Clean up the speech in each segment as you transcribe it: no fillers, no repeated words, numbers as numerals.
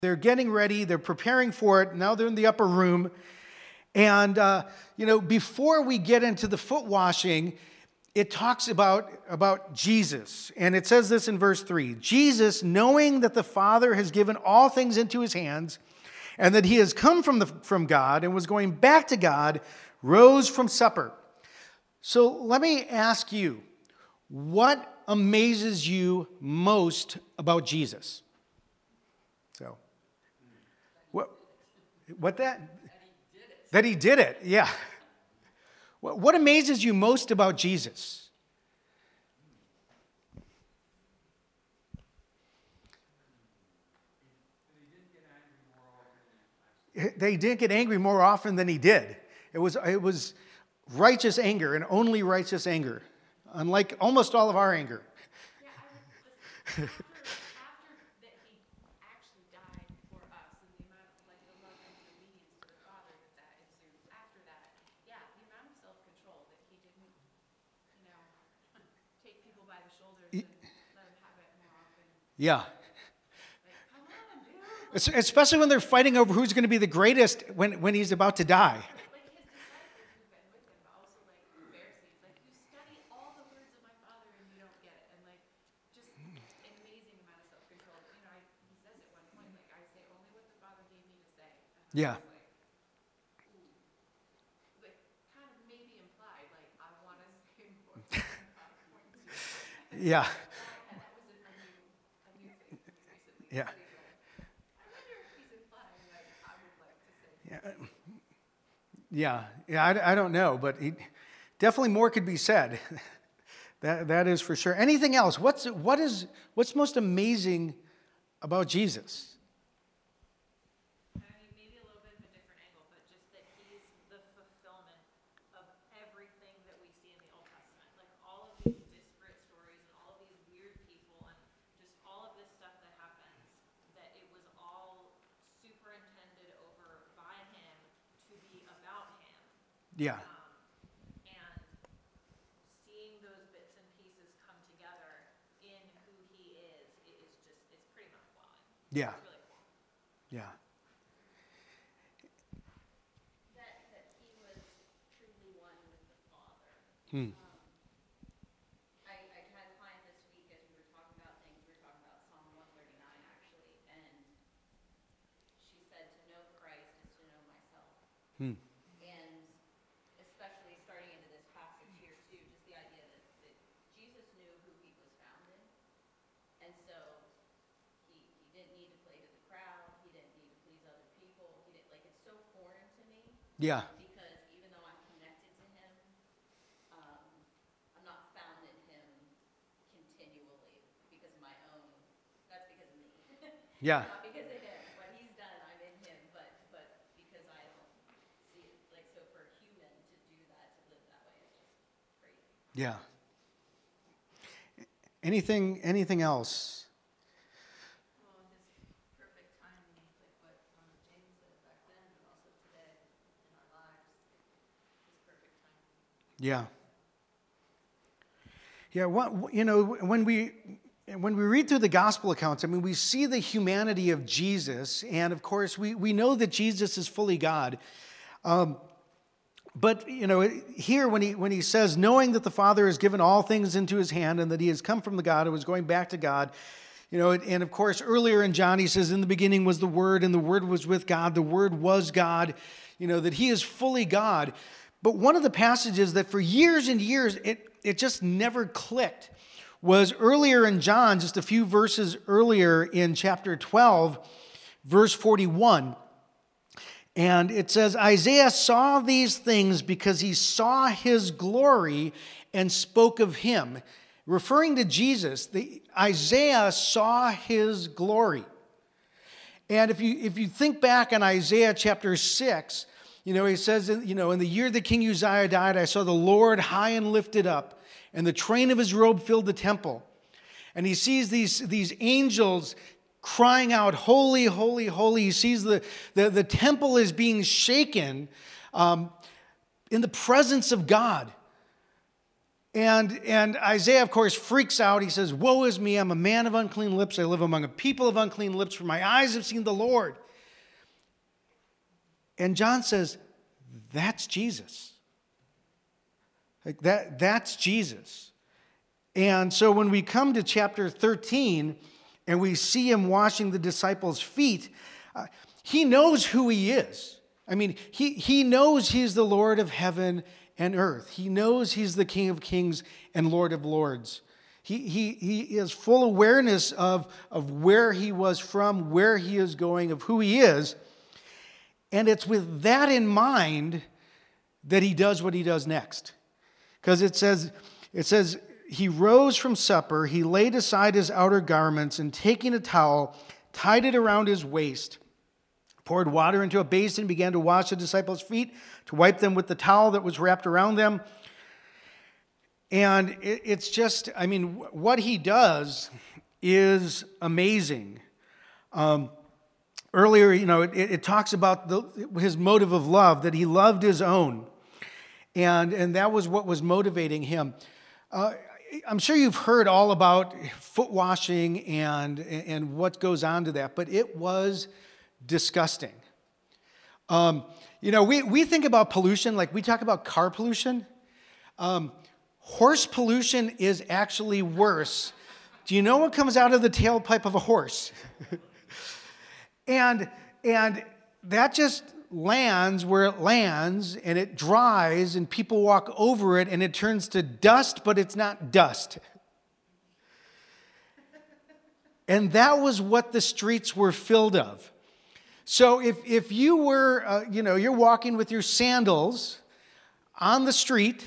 They're getting ready. They're preparing for it. Now they're in the upper room. And, before we get into the foot washing, it talks about Jesus. And it says this in verse 3. Jesus, knowing that the Father has given all things into his hands, and that he has come from God and was going back to God, rose from supper. So let me ask you, what amazes you most about Jesus? So, what that? That he did it, yeah. What amazes you most about Jesus? They didn't get angry more often than he did. It was righteous anger and only righteous anger, unlike almost all of our anger. Yeah, after that he actually died for us, and the amount of the love and the obedience to the Father that ensues after that, the amount of self-control that he didn't, take people by the shoulders and let them have it more often. Yeah. Come on, dude. Especially when they're fighting over who's going to be the greatest when he's about to die. His disciples who've been with him, but also the Pharisees, you study all the words of my Father and you don't get it, and just an amazing amount of self-control. He says at one point, I say only what the Father gave me to say. Yeah. Kind of maybe implied, I want to say more than I'm going to. Yeah. And that was a new thing recently. Yeah. I wonder if he's implying I would like to say. Yeah. I don't know, but definitely more could be said. That is for sure. Anything else? What's most amazing about Jesus? Maybe a little bit of a different angle, but just that he's the fulfillment of everything that we see in the Old Testament. All of these disparate stories and all of these weird people and just all of this stuff that happens, that it was all superintended over by him to be about him. Yeah. And seeing those bits and pieces come together in who he is it's pretty mind-blowing. Yeah. It's really cool. Yeah. That he was truly one with the Father. Hmm. I had a client this week as we were talking about things. We were talking about Psalm 139 actually, and she said to know Christ is to know myself. Hmm. And especially starting into this passage here too, just the idea that Jesus knew who he was found in, and so he didn't need to play to the crowd. He didn't need to please other people. He didn't it's so foreign to me. Yeah. Because even though I'm connected to him, I'm not found in him continually because of my own. That's because of me. Yeah. Not because of him. What he's done, I'm in him, but because I don't see it. So for a human to do that, to live that way, is just crazy. Yeah. Anything else? Well, his perfect timing, what James said back then, but also today in our lives, his perfect timing. Yeah. Yeah, when we read through the gospel accounts, we see the humanity of Jesus, and of course we know that Jesus is fully God. But here when he says, knowing that the Father has given all things into his hand and that he has come from the God and was going back to God, and of course earlier in John he says, in the beginning was the Word and the Word was with God, the Word was God, that he is fully God. But one of the passages that for years and years it just never clicked was earlier in John, just a few verses earlier in chapter 12, verse 41. And it says, Isaiah saw these things because he saw his glory and spoke of him. Referring to Jesus, Isaiah saw his glory. And if you think back on Isaiah chapter 6, he says, in the year that King Uzziah died, I saw the Lord high and lifted up, and the train of his robe filled the temple. And he sees these angels crying out, holy, holy, holy. He sees the temple is being shaken in the presence of God. And Isaiah, of course, freaks out. He says, "Woe is me, I'm a man of unclean lips. I live among a people of unclean lips, for my eyes have seen the Lord." And John says, that's Jesus. Like that's Jesus. And so when we come to chapter 13 and we see him washing the disciples' feet, he knows who he is. I mean, he knows he's the Lord of heaven and earth. He knows he's the King of kings and Lord of lords. He has full awareness of where he was from, where he is going, of who he is. And it's with that in mind that he does what he does next. Because it says, he rose from supper, he laid aside his outer garments, and taking a towel, tied it around his waist, poured water into a basin, began to wash the disciples' feet, to wipe them with the towel that was wrapped around them. And it's just, I mean, what he does is amazing. Earlier, it talks about his motive of love, that he loved his own. And that was what was motivating him. I'm sure you've heard all about foot washing and what goes on to that, but it was disgusting. We think about pollution, like we talk about car pollution. Horse pollution is actually worse. Do you know what comes out of the tailpipe of a horse? And that just lands where it lands, and it dries, and people walk over it, and it turns to dust, but it's not dust. And that was what the streets were filled of. So if you were, you're walking with your sandals on the street,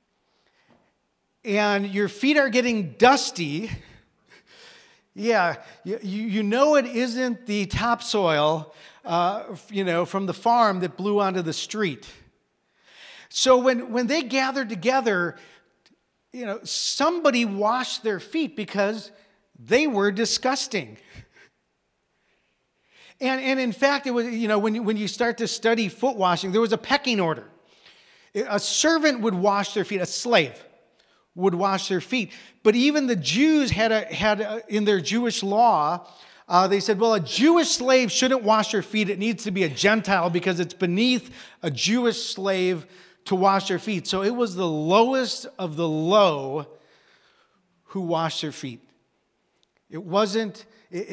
and your feet are getting dusty, yeah, you know it isn't the topsoil, from the farm that blew onto the street. So when they gathered together, somebody washed their feet because they were disgusting. And in fact, it was, when you start to study foot washing, there was a pecking order. A servant would wash their feet, a slave would wash their feet. But even the Jews had in their Jewish law, they said, well, a Jewish slave shouldn't wash their feet. It needs to be a Gentile because it's beneath a Jewish slave to wash their feet. So it was the lowest of the low who washed their feet. It wasn't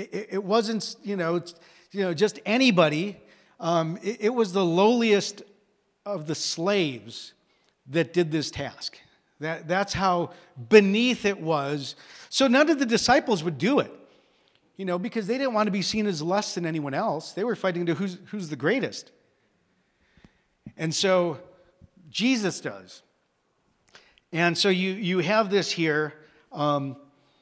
just anybody. It was the lowliest of the slaves that did this task. That's how beneath it was. So none of the disciples would do it, because they didn't want to be seen as less than anyone else. They were fighting to who's the greatest. And so Jesus does. And so you have this here of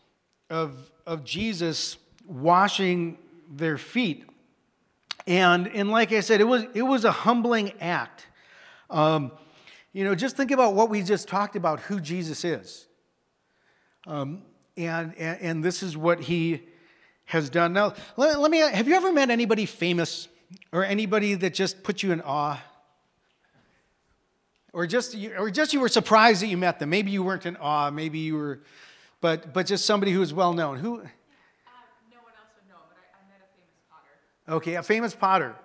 Jesus washing their feet. And like I said, it was a humbling act. Just think about what we just talked about, who Jesus is. And this is what he has done. Now, let me, have you ever met anybody famous or anybody that just put you in awe? Or just you were surprised that you met them. Maybe you weren't in awe, maybe you were, but just somebody who is well known. Who? No one else would know, but I met a famous potter. Okay, a famous potter.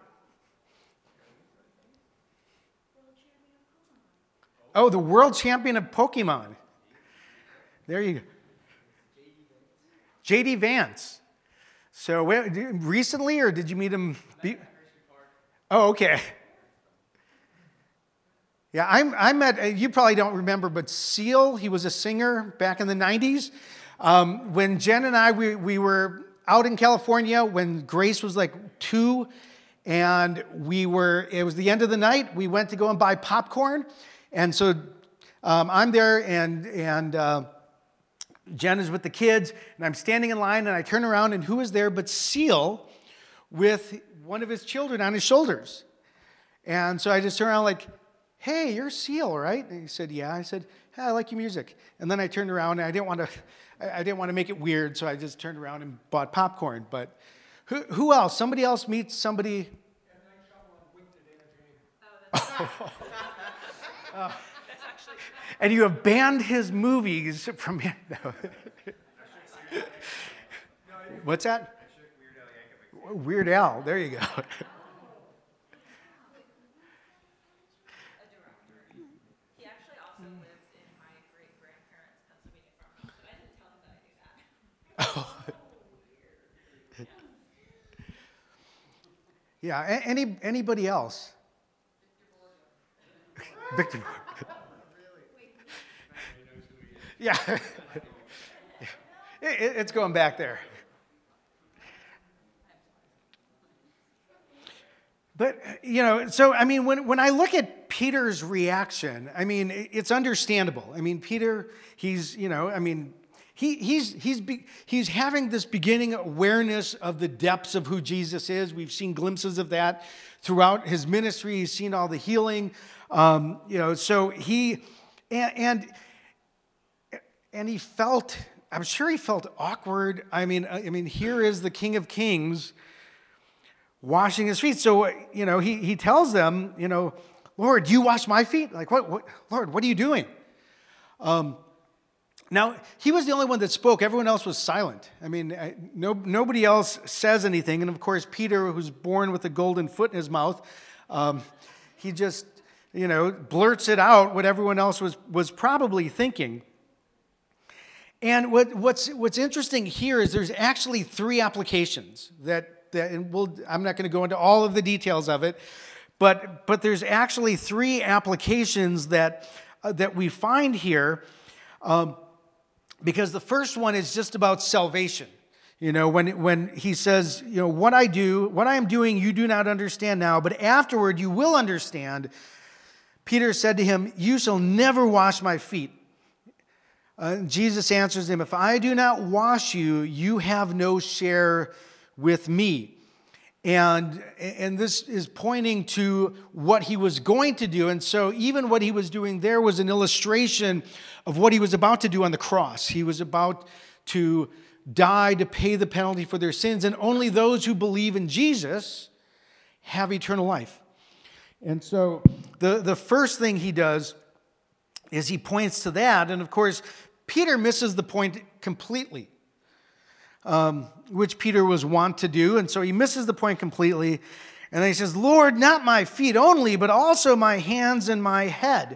Oh, the world champion of Pokemon. There you go. J.D. Vance. So recently, or did you meet him? Oh, okay. Yeah, I met, you probably don't remember, but Seal, he was a singer back in the 90s. When Jen and I, we were out in California when Grace was like 2, and it was the end of the night. We went to go and buy popcorn. And so I'm there, and Jen is with the kids, and I'm standing in line, and I turn around, and who is there but Seal with one of his children on his shoulders. And so I just turn around like, hey, you're Seal, right? And he said, yeah. I said, hey, I like your music. And then I turned around, and I didn't want to make it weird, so I just turned around and bought popcorn. But who else? Somebody else meets somebody. That's actually and you have banned his movies from him. No. What's that? Weird Al. There you go. He actually also lives in my great-grandparents' Pennsylvania farmhouse, but I didn't tell him that I do that. Yeah. Anybody else? Victor. Yeah. It's going back there. But, so, I mean, when I look at Peter's reaction, I mean, it's understandable. I mean, Peter, he's having this beginning awareness of the depths of who Jesus is. We've seen glimpses of that throughout his ministry. He's seen all the healing. So he, and he felt, I'm sure he felt awkward. I mean, here is the King of Kings washing his feet. So, he tells them, Lord, you wash my feet? Like, what, Lord, what are you doing? Now, he was the only one that spoke. Everyone else was silent. I mean, nobody else says anything. And of course, Peter, who's born with a golden foot in his mouth, he just, blurts it out what everyone else was probably thinking. And what's interesting here is there's actually 3 applications and I'm not going to go into all of the details of it, but there's actually 3 applications that we find here, because the first one is just about salvation. When he says, what I am doing, you do not understand now, but afterward you will understand. Peter said to him, you shall never wash my feet. Jesus answers him, if I do not wash you, you have no share with me. And this is pointing to what he was going to do. And so even what he was doing there was an illustration of what he was about to do on the cross. He was about to die to pay the penalty for their sins, and only those who believe in Jesus have eternal life. And so the first thing he does is he points to that, and of course, Peter misses the point completely. Which Peter was wont to do. And so he misses the point completely. And then he says, Lord, not my feet only, but also my hands and my head.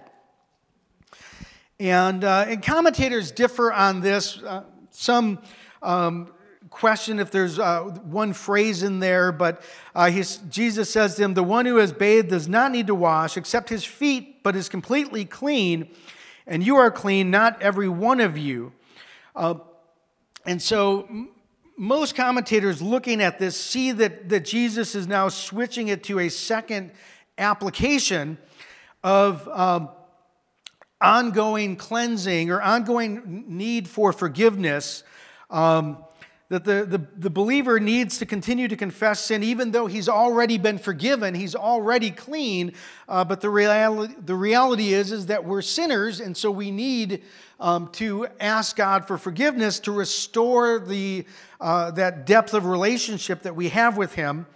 And commentators differ on this. Some question if there's one phrase in there, but Jesus says to him, the one who has bathed does not need to wash except his feet, but is completely clean. And you are clean, not every one of you. And so most commentators looking at this see that Jesus is now switching it to a second application of ongoing cleansing or ongoing need for forgiveness, that the believer needs to continue to confess sin even though he's already been forgiven, he's already clean, but the reality is that we're sinners, and so we need to ask God for forgiveness to restore that depth of relationship that we have with him.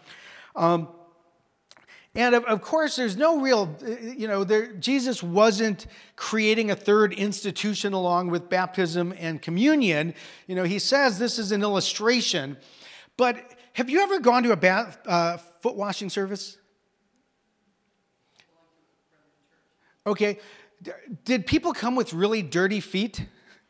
And of course, there's no real, Jesus wasn't creating a third institution along with baptism and communion. He says this is an illustration. But have you ever gone to a foot washing service? Okay. Did people come with really dirty feet?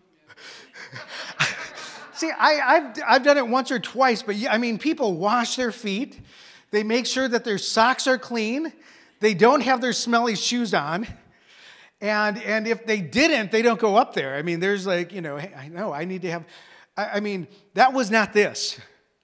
See, I've done it once or twice, but people wash their feet. They make sure that their socks are clean. They don't have their smelly shoes on. And if they didn't, they don't go up there. There's hey, I know, I need to have, that was not this.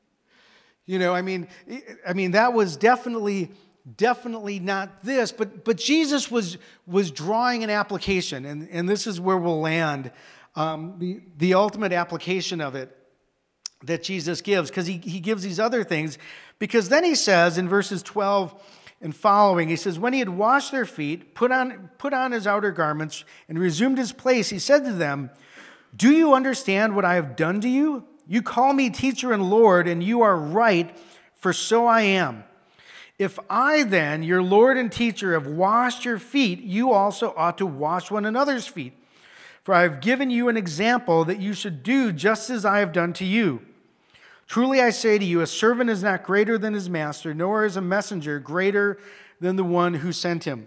That was definitely not this. But Jesus was drawing an application, and this is where we'll land, the ultimate application of it that Jesus gives, because he gives these other things. Because then he says in verses 12 and following, he says, when he had washed their feet, put on his outer garments, and resumed his place, he said to them, do you understand what I have done to you? You call me teacher and Lord, and you are right, for so I am. If I then, your Lord and teacher, have washed your feet, you also ought to wash one another's feet. For I have given you an example that you should do just as I have done to you. Truly I say to you, a servant is not greater than his master, nor is a messenger greater than the one who sent him.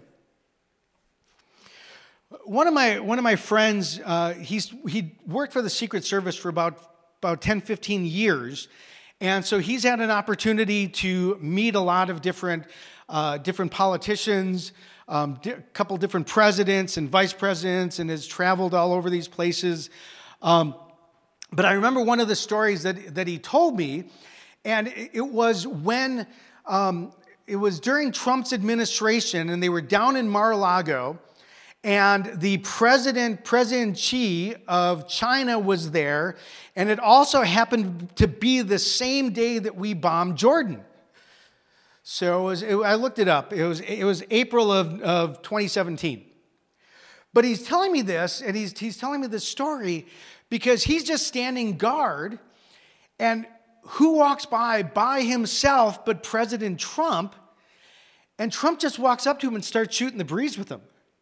One of my friends, he worked for the Secret Service for about 10, 15 years. And so he's had an opportunity to meet a lot of different politicians, a couple different presidents and vice presidents, and has traveled all over these places. But I remember one of the stories that he told me, and it was when it was during Trump's administration, and they were down in Mar-a-Lago, and the President Xi of China was there, and it also happened to be the same day that we bombed Jordan. So I looked it up. It was April of 2017. But he's telling me this, and he's telling me this story because he's just standing guard, and who walks by himself but President Trump, and Trump just walks up to him and starts shooting the breeze with him.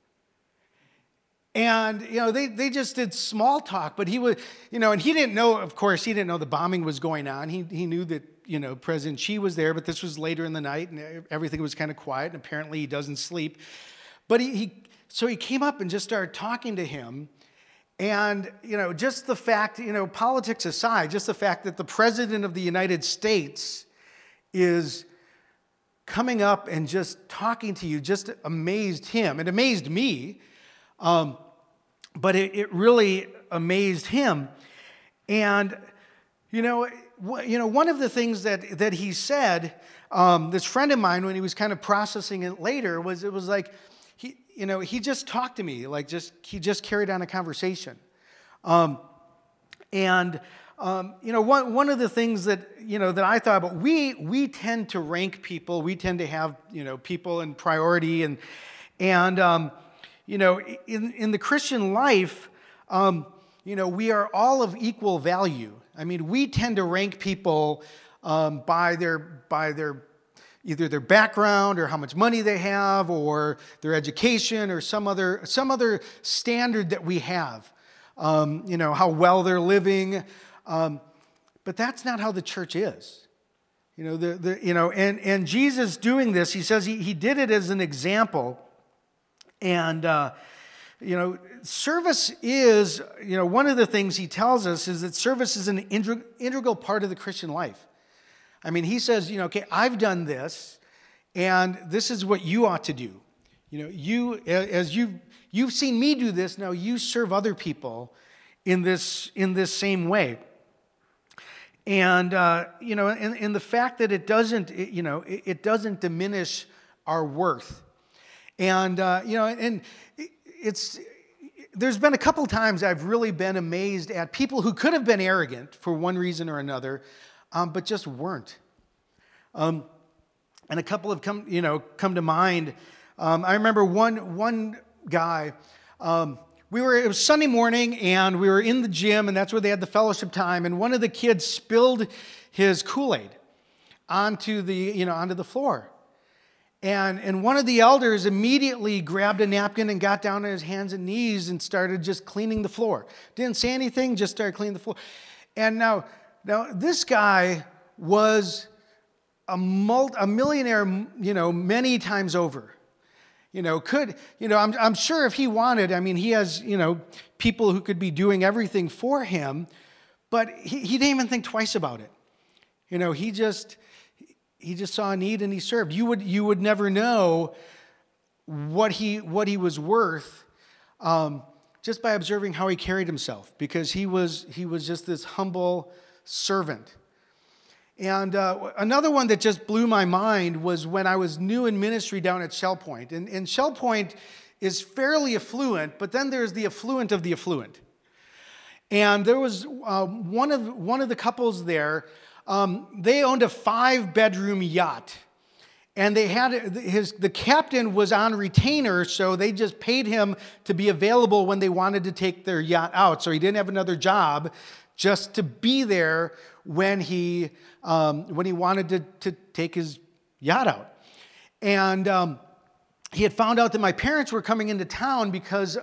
And, they just did small talk, but he was, and he didn't know, of course, he didn't know the bombing was going on. He knew that, President Xi was there, but this was later in the night and everything was kind of quiet, and apparently he doesn't sleep. But so he came up and just started talking to him. And, just the fact, politics aside, just the fact that the President of the United States is coming up and just talking to you just amazed him. It amazed me. But it really amazed him. And, one of the things that he said, this friend of mine, when he was kind of processing it later, it was like, he just talked to me, he just carried on a conversation. One of the things that I thought about, we tend to rank people, we tend to have, people in priority, and in the Christian life, we are all of equal value. I mean, we tend to rank people by their either their background or how much money they have or their education or some other standard that we have. How well they're living. But that's not how the church is. And Jesus doing this, he says he did it as an example. And, service is, one of the things he tells us is that service is an integral part of the Christian life. I mean, he says, okay, I've done this, and this is what you ought to do. You've seen me do this, now you serve other people in this same way. And, and the fact that it doesn't diminish our worth. And, there's been a couple times I've really been amazed at people who could have been arrogant for one reason or another, but just weren't. And a couple have come to mind. I remember one guy, it was Sunday morning and we were in the gym and that's where they had the fellowship time, and one of the kids spilled his Kool-Aid onto the floor. And one of the elders immediately grabbed a napkin and got down on his hands and knees and started just cleaning the floor. Didn't say anything, just started cleaning the floor. And now this guy was a millionaire, many times over. I'm sure if he wanted, I mean, he has, people who could be doing everything for him, but he didn't even think twice about it. He just saw a need and he served. You would never know what he was worth just by observing how he carried himself, because he was just this humble servant. And another one that just blew my mind was when I was new in ministry down at Shell Point. And Shell Point is fairly affluent, but then there's the affluent of the affluent. And there was one of the couples there. They owned a 5-bedroom yacht, and they had the captain was on retainer, so they just paid him to be available when they wanted to take their yacht out. So he didn't have another job, just to be there when he wanted to take his yacht out. And he had found out that my parents were coming into town because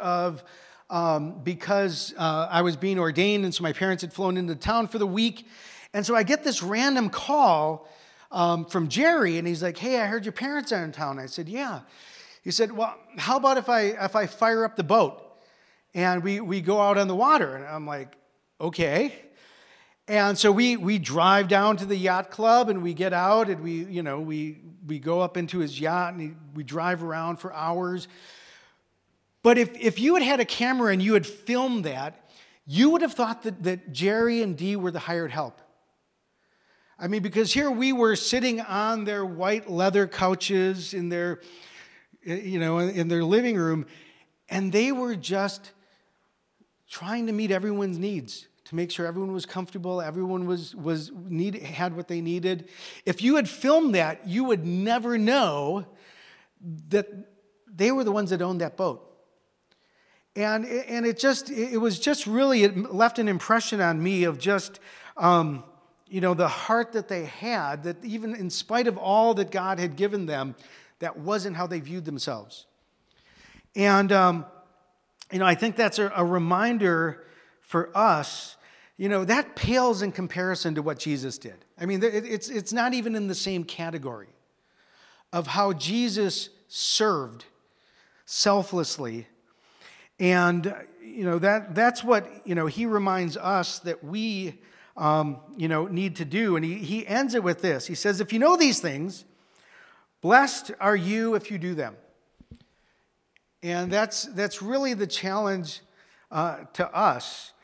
I was being ordained, and so my parents had flown into town for the week. And so I get this random call from Jerry, and he's like, "Hey, I heard your parents are in town." I said, "Yeah." He said, "Well, how about if I fire up the boat and we go out on the water?" And I'm like, "Okay." And so we drive down to the yacht club, and we get out, and we go up into his yacht, and we drive around for hours. But if you had a camera and you had filmed that, you would have thought that Jerry and Dee were the hired help. I mean, because here we were sitting on their white leather couches in their living room, and they were just trying to meet everyone's needs, to make sure everyone was comfortable, everyone had what they needed. If you had filmed that, you would never know that they were the ones that owned that boat. And it was just really, it left an impression on me of just, the heart that they had, that even in spite of all that God had given them, that wasn't how they viewed themselves. And, I think that's a reminder for us, that pales in comparison to what Jesus did. I mean, it's not even in the same category of how Jesus served selflessly. And, that's what, he reminds us that we, need to do. And he ends it with this. He says, "If you know these things, blessed are you if you do them." And that's really the challenge to us.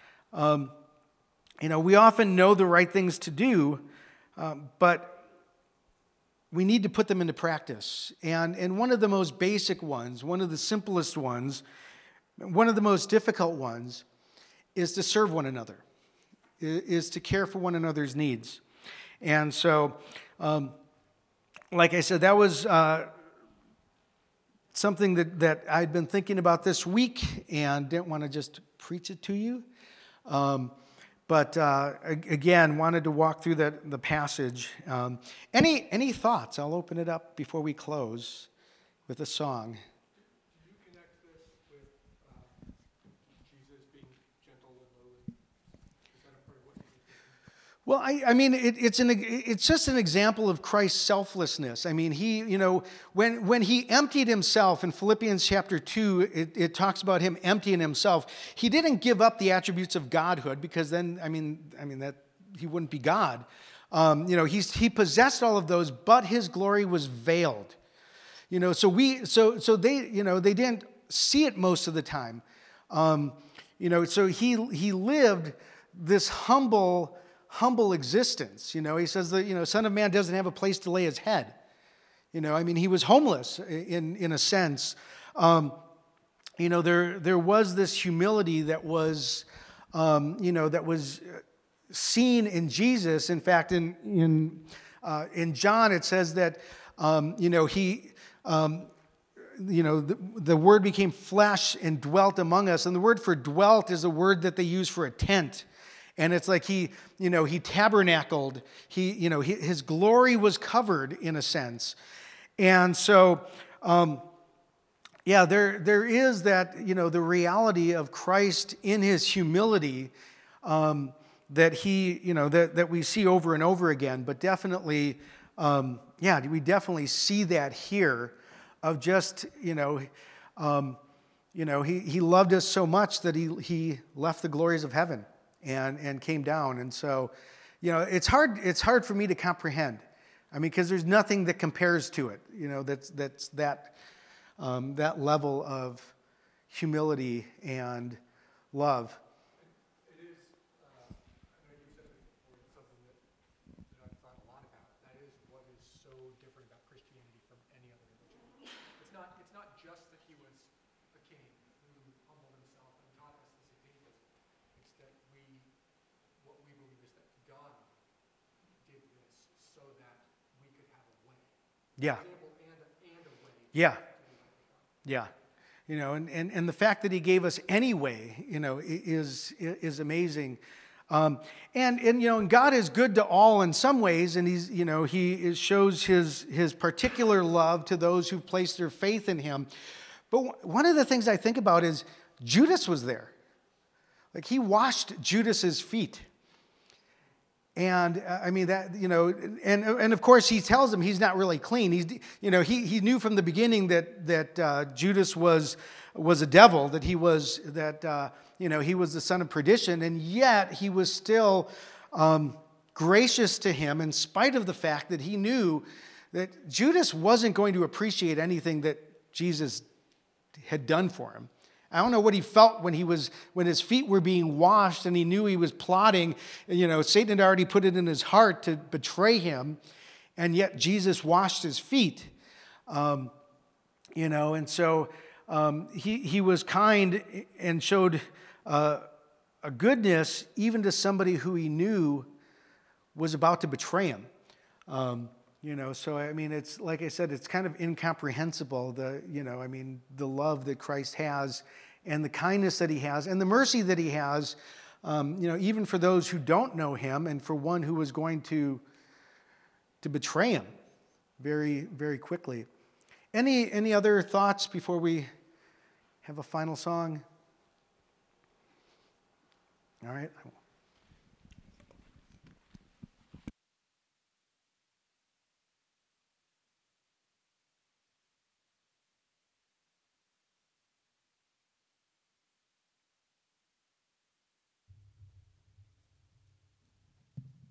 We often know the right things to do, but we need to put them into practice. And one of the most basic ones, one of the simplest ones, one of the most difficult ones is to serve one another, is to care for one another's needs. And so, like I said, that was something that I'd been thinking about this week and didn't want to just preach it to you. But again, wanted to walk through the passage. Any thoughts? I'll open it up before we close with a song. Well, I mean, it's just an example of Christ's selflessness. I mean, he, when he emptied himself in Philippians chapter 2, it talks about him emptying himself. He didn't give up the attributes of godhood, because then, I mean that he wouldn't be God. He possessed all of those, but his glory was veiled. So they didn't see it most of the time. So he lived this humble existence. He says that, Son of Man doesn't have a place to lay his head. He was homeless in a sense. There was this humility that was, that was seen in Jesus. In fact, in John, it says that, the Word became flesh and dwelt among us. And the word for dwelt is a word that they use for a tent. And it's like he tabernacled. His glory was covered in a sense. And so, there is that, the reality of Christ in his humility that he, that we see over and over again. But definitely, we definitely see that here of just, he loved us so much that he left the glories of heaven and came down. And so, it's hard for me to comprehend. Because there's nothing that compares to it. That's that level of humility and love. It is, I know you said it before, it's something that I've thought a lot about. That is what is so different about Christianity from any other religion. It's not just that he was a king who humbled himself and taught us this atheism. It's that what we believe is that God did this so that we could have a way. Yeah. Example and a way. Yeah. Yeah. And the fact that he gave us any way, is amazing. And God is good to all in some ways, and he shows his particular love to those who place their faith in him. But one of the things I think about is Judas was there. Like, he washed Judas's feet. And I mean that, and of course he tells him he's not really clean. He knew from the beginning that Judas was a devil, that he was the son of perdition, and yet he was still gracious to him in spite of the fact that he knew that Judas wasn't going to appreciate anything that Jesus had done for him. I don't know what he felt when his feet were being washed and he knew he was plotting. Satan had already put it in his heart to betray him, and yet Jesus washed his feet. And so he was kind and showed a goodness even to somebody who he knew was about to betray him. So I mean, it's like I said, it's kind of incomprehensible, the love that Christ has and the kindness that he has and the mercy that he has, even for those who don't know him and for one who was going to betray him very, very quickly. Any other thoughts before we have a final song? All right.